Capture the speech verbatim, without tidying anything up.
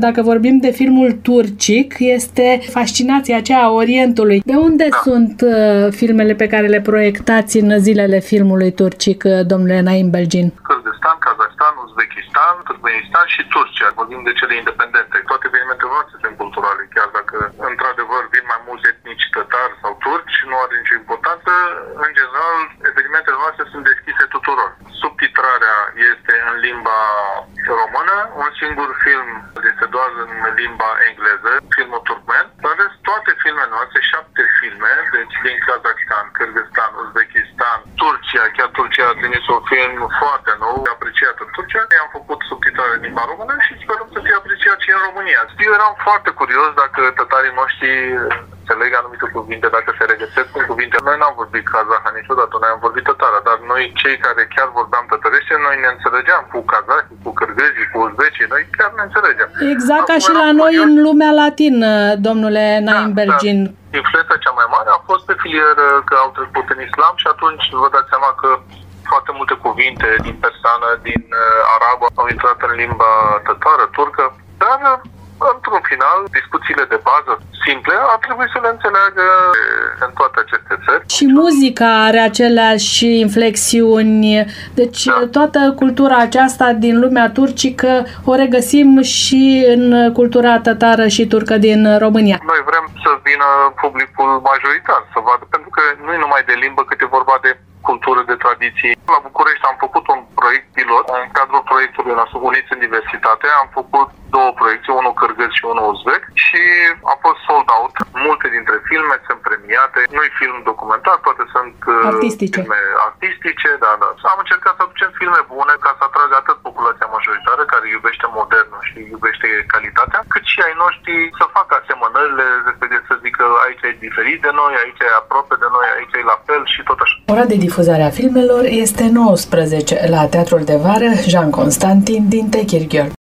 Dacă vorbim de filmul turcic, este fascinația aceea a Orientului. De unde da. sunt uh, filmele pe care le proiectați în zilele filmului turcic, domnule Naim Belgin? Kârgâzstan, Kazahstan, Uzbekistan, Turkmenistan și Turcia. Vorbim de cele independente. Toate evenimentele noastre sunt culturale, chiar dacă într-adevăr vin mai mulți etnici tătari sau turci, nu are nicio importanță. În general, evenimentele noastre sunt deschise tuturor. Subtitrarea este în limba română, un singur film este doar în limba engleză, filmul turcmen. Dar rest, toate filmele noastre, șapte filme, deci din Kazakhstan, Kârgâzstan, Uzbekistan, Turcia, chiar Turcia a trimis un film foarte nou, apreciat în Turcia. I-am făcut subtitrare în limba română și sperăm să fie apreciat și în România. Eu eram foarte curios dacă tătarii noștri înțeleg anumite cuvinte, dacă se regăsesc în cuvinte. Noi n-am vorbit kazaha niciodată, noi am vorbit tătară, dar noi, cei care chiar vorbeam tătărește, noi ne înțelegeam cu kazahii, cu cârgăzii, cu uzbecii, noi chiar ne înțelegem. Exact ca și la noi în lumea latină, domnule Naim Belgin. Da, da. Influența cea mai mare a fost pe filieră că au trecut în islam și atunci vă dați seama că foarte multe cuvinte din persană, din uh, arabă au intrat în limba tătară, turcă, dar într-un final, discuțiile de bază simple ar trebui să le înțeleagă în toate aceste țări. Și muzica are aceleași inflexiuni, deci da. toată cultura aceasta din lumea turcică o regăsim și în cultura tătară și turcă din România. Noi vrem să vină publicul majoritar să vadă, pentru că nu e numai de limbă, cât e vorba de cultură, de tradiții. La București am făcut un proiect pilot. În cadrul proiectului nostru Uniți în Diversitate am făcut două proiecte, unul cârgăz și unul uzbek și a fost sold out. Multe dintre filme sunt premiate. Nu-i film documentar, toate sunt artistice. filme artistice. Da, da. Am încercat să aducem filme bune ca să atragă atât populația majoritară care iubește modernul și iubește calitatea, cât și ai noștri să facă asemănările, respectiv să zică aici e diferit de noi, aici e aproape de noi, aici e la fel și tot așa. Ora de difuzare a filmelor este nouăsprezece la Teatrul de Vară Jean Constantin din Techirghiol.